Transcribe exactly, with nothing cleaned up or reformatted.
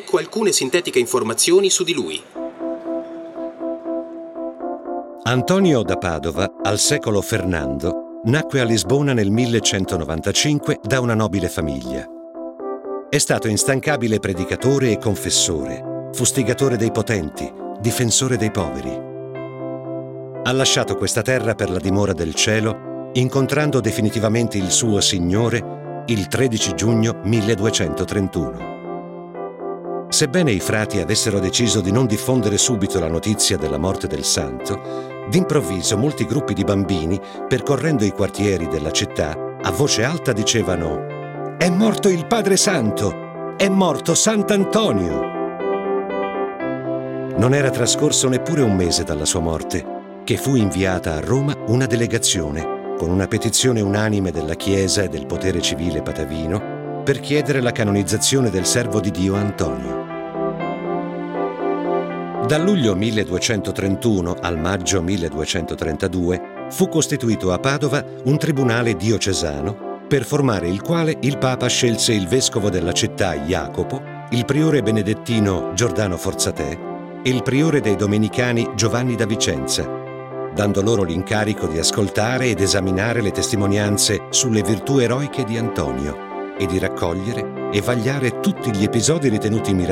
Ecco alcune sintetiche informazioni su di lui. Antonio da Padova, al secolo Fernando, nacque a Lisbona nel millecentonovantacinque da una nobile famiglia. È stato instancabile predicatore e confessore, fustigatore dei potenti, difensore dei poveri. Ha lasciato questa terra per la dimora del cielo, incontrando definitivamente il suo Signore il tredici giugno milleduecentotrentuno. Sebbene i frati avessero deciso di non diffondere subito la notizia della morte del santo, d'improvviso molti gruppi di bambini, percorrendo i quartieri della città, a voce alta dicevano: «È morto il Padre Santo! È morto Sant'Antonio!» Non era trascorso neppure un mese dalla sua morte, che fu inviata a Roma una delegazione, con una petizione unanime della Chiesa e del potere civile patavino, per chiedere la canonizzazione del servo di Dio Antonio. Dal luglio milleduecentotrentuno al maggio milleduecentotrentadue fu costituito a Padova un tribunale diocesano, per formare il quale il Papa scelse il vescovo della città Jacopo, il priore benedettino Giordano Forzatè e il priore dei domenicani Giovanni da Vicenza, dando loro l'incarico di ascoltare ed esaminare le testimonianze sulle virtù eroiche di Antonio e di raccogliere e vagliare tutti gli episodi ritenuti miracolosi